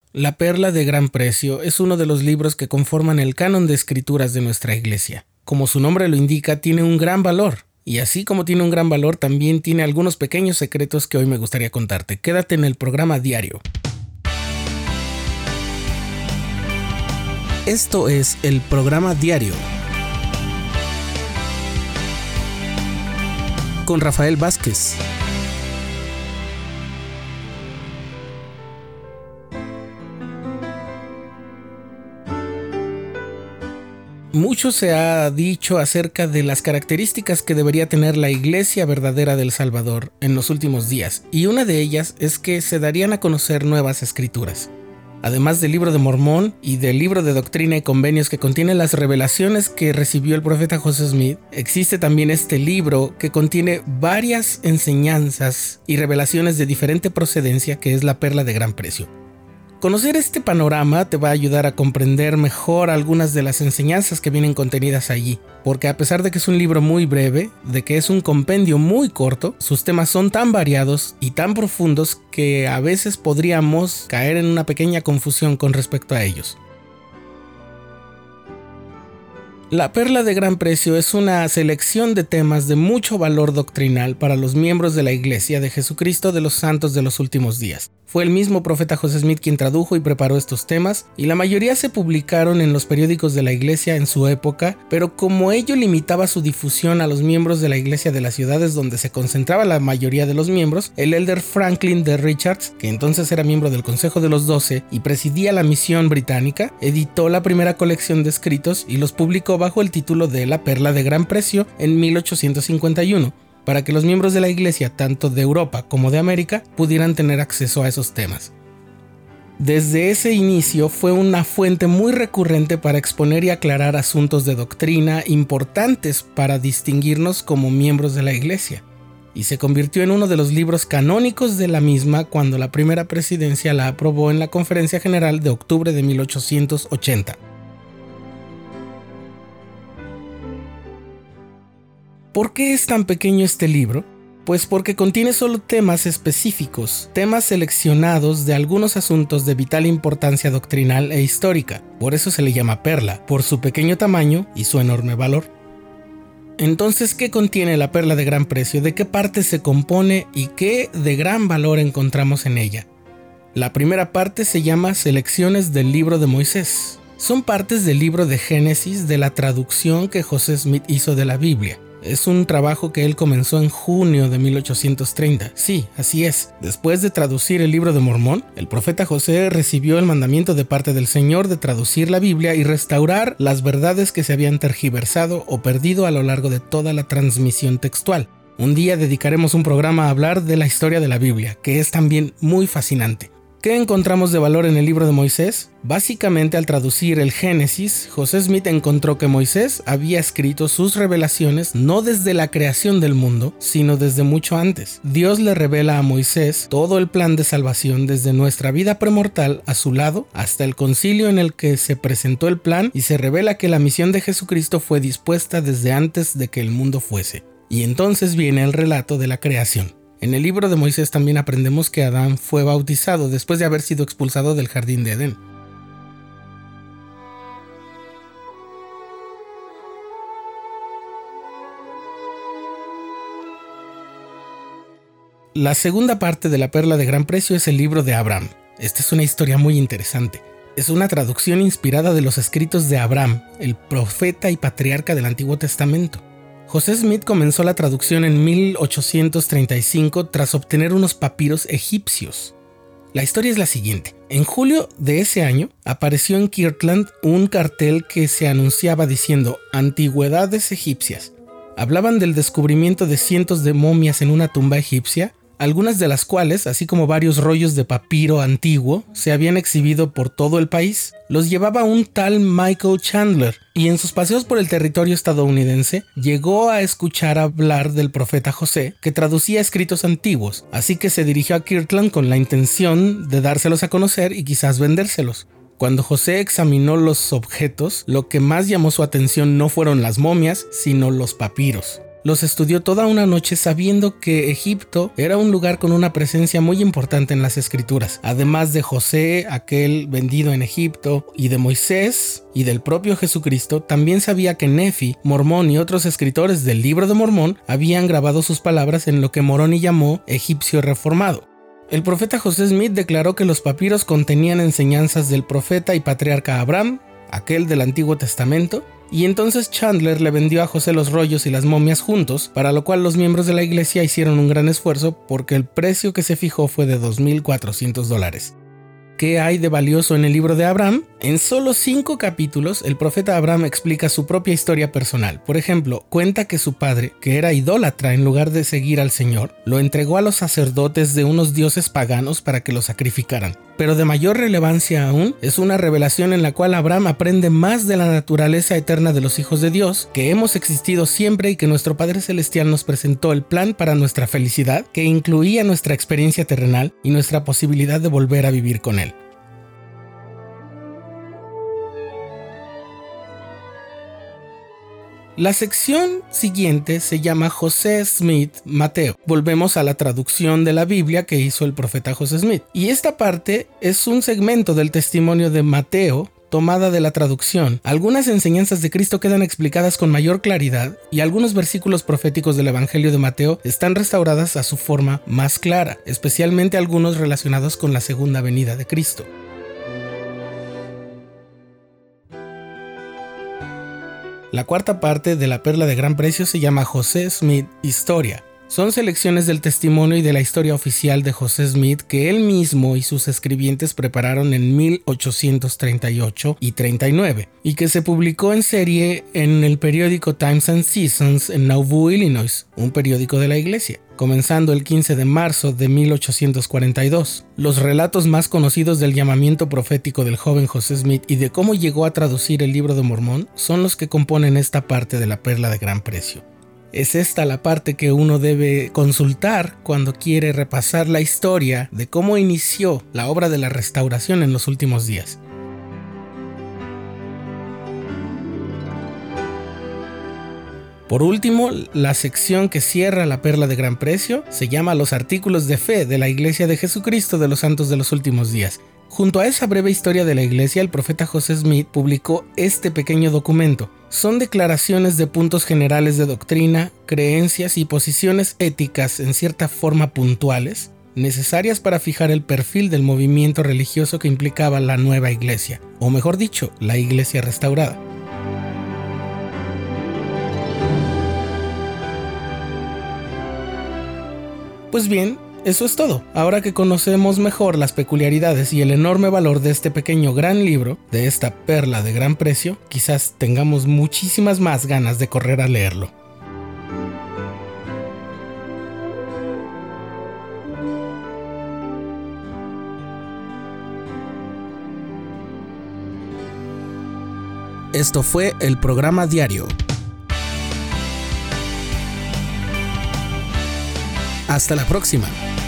La Perla de Gran Precio es uno de los libros que conforman el canon de escrituras de nuestra iglesia. Como su nombre lo indica, tiene un gran valor. Y así como tiene un gran valor, también tiene algunos pequeños secretos que hoy me gustaría contarte. Quédate en el programa diario. Esto es el programa diario con Rafael Vázquez. Mucho se ha dicho acerca de las características que debería tener la Iglesia verdadera del Salvador en los últimos días, y una de ellas es que se darían a conocer nuevas escrituras. Además del libro de Mormón y del libro de Doctrina y Convenios que contiene las revelaciones que recibió el profeta José Smith, existe también este libro que contiene varias enseñanzas y revelaciones de diferente procedencia, que es la Perla de Gran Precio. Conocer este panorama te va a ayudar a comprender mejor algunas de las enseñanzas que vienen contenidas allí, porque a pesar de que es un libro muy breve, de que es un compendio muy corto, sus temas son tan variados y tan profundos que a veces podríamos caer en una pequeña confusión con respecto a ellos. La Perla de Gran Precio es una selección de temas de mucho valor doctrinal para los miembros de la Iglesia de Jesucristo de los Santos de los Últimos Días. Fue el mismo profeta José Smith quien tradujo y preparó estos temas, y la mayoría se publicaron en los periódicos de la Iglesia en su época, pero como ello limitaba su difusión a los miembros de la Iglesia de las ciudades donde se concentraba la mayoría de los miembros, el elder Franklin D. Richards, que entonces era miembro del Consejo de los 12 y presidía la misión británica, editó la primera colección de escritos y los publicó bajo el título de La Perla de Gran Precio en 1851, para que los miembros de la Iglesia, tanto de Europa como de América, pudieran tener acceso a esos temas. Desde ese inicio fue una fuente muy recurrente para exponer y aclarar asuntos de doctrina importantes para distinguirnos como miembros de la Iglesia, y se convirtió en uno de los libros canónicos de la misma cuando la primera presidencia la aprobó en la Conferencia General de octubre de 1880. ¿Por qué es tan pequeño este libro? Pues porque contiene solo temas específicos, temas seleccionados de algunos asuntos de vital importancia doctrinal e histórica. Por eso se le llama perla, por su pequeño tamaño y su enorme valor. Entonces, ¿qué contiene la Perla de Gran Precio? ¿De qué parte se compone y qué de gran valor encontramos en ella? La primera parte se llama Selecciones del Libro de Moisés. Son partes del libro de Génesis de la traducción que José Smith hizo de la Biblia. Es un trabajo que él comenzó en junio de 1830. Sí, así es. Después de traducir el libro de Mormón, el profeta José recibió el mandamiento de parte del Señor de traducir la Biblia y restaurar las verdades que se habían tergiversado o perdido a lo largo de toda la transmisión textual. Un día dedicaremos un programa a hablar de la historia de la Biblia, que es también muy fascinante. ¿Qué encontramos de valor en el libro de Moisés? Básicamente, al traducir el Génesis, José Smith encontró que Moisés había escrito sus revelaciones no desde la creación del mundo, sino desde mucho antes. Dios le revela a Moisés todo el plan de salvación desde nuestra vida premortal a su lado hasta el concilio en el que se presentó el plan, y se revela que la misión de Jesucristo fue dispuesta desde antes de que el mundo fuese. Y entonces viene el relato de la creación. En el libro de Moisés también aprendemos que Adán fue bautizado después de haber sido expulsado del jardín de Edén. La segunda parte de la Perla de Gran Precio es el libro de Abraham. Esta es una historia muy interesante. Es una traducción inspirada de los escritos de Abraham, el profeta y patriarca del Antiguo Testamento. José Smith comenzó la traducción en 1835 tras obtener unos papiros egipcios. La historia es la siguiente. En julio de ese año apareció en Kirtland un cartel que se anunciaba diciendo Antigüedades egipcias. Hablaban del descubrimiento de cientos de momias en una tumba egipcia, algunas de las cuales, así como varios rollos de papiro antiguo, se habían exhibido por todo el país. Los llevaba un tal Michael Chandler, y en sus paseos por el territorio estadounidense llegó a escuchar hablar del profeta José, que traducía escritos antiguos, así que se dirigió a Kirtland con la intención de dárselos a conocer y quizás vendérselos. Cuando José examinó los objetos, lo que más llamó su atención no fueron las momias, sino los papiros. Los estudió toda una noche sabiendo que Egipto era un lugar con una presencia muy importante en las escrituras. Además de José, aquel vendido en Egipto, y de Moisés y del propio Jesucristo, también sabía que Nefi, Mormón y otros escritores del Libro de Mormón habían grabado sus palabras en lo que Moroni llamó egipcio reformado. El profeta José Smith declaró que los papiros contenían enseñanzas del profeta y patriarca Abraham, aquel del Antiguo Testamento, y entonces Chandler le vendió a José los rollos y las momias juntos, para lo cual los miembros de la iglesia hicieron un gran esfuerzo porque el precio que se fijó fue de $2,400. ¿Qué hay de valioso en el libro de Abraham? En solo 5 capítulos, el profeta Abraham explica su propia historia personal. Por ejemplo, cuenta que su padre, que era idólatra en lugar de seguir al Señor, lo entregó a los sacerdotes de unos dioses paganos para que lo sacrificaran. Pero de mayor relevancia aún, es una revelación en la cual Abraham aprende más de la naturaleza eterna de los hijos de Dios, que hemos existido siempre y que nuestro Padre Celestial nos presentó el plan para nuestra felicidad, que incluía nuestra experiencia terrenal y nuestra posibilidad de volver a vivir con Él. La sección siguiente se llama José Smith Mateo. Volvemos a la traducción de la Biblia que hizo el profeta José Smith. Y esta parte es un segmento del testimonio de Mateo tomada de la traducción. Algunas enseñanzas de Cristo quedan explicadas con mayor claridad y algunos versículos proféticos del Evangelio de Mateo están restauradas a su forma más clara, especialmente algunos relacionados con la segunda venida de Cristo. La cuarta parte de la perla de gran precio se llama José Smith Historia. Son selecciones del testimonio y de la historia oficial de José Smith que él mismo y sus escribientes prepararon en 1838 y 39 y que se publicó en serie en el periódico Times and Seasons en Nauvoo, Illinois, un periódico de la iglesia, comenzando el 15 de marzo de 1842. Los relatos más conocidos del llamamiento profético del joven José Smith y de cómo llegó a traducir el Libro de Mormón son los que componen esta parte de la perla de gran precio. Es esta la parte que uno debe consultar cuando quiere repasar la historia de cómo inició la obra de la restauración en los últimos días. Por último, la sección que cierra la perla de gran precio se llama Los artículos de fe de la Iglesia de Jesucristo de los Santos de los Últimos Días. Junto a esa breve historia de la iglesia, el profeta José Smith publicó este pequeño documento. Son declaraciones de puntos generales de doctrina, creencias y posiciones éticas en cierta forma puntuales, necesarias para fijar el perfil del movimiento religioso que implicaba la nueva iglesia, o mejor dicho, la iglesia restaurada. Pues bien, eso es todo. Ahora que conocemos mejor las peculiaridades y el enorme valor de este pequeño gran libro, de esta perla de gran precio, quizás tengamos muchísimas más ganas de correr a leerlo. Esto fue el programa diario. Hasta la próxima.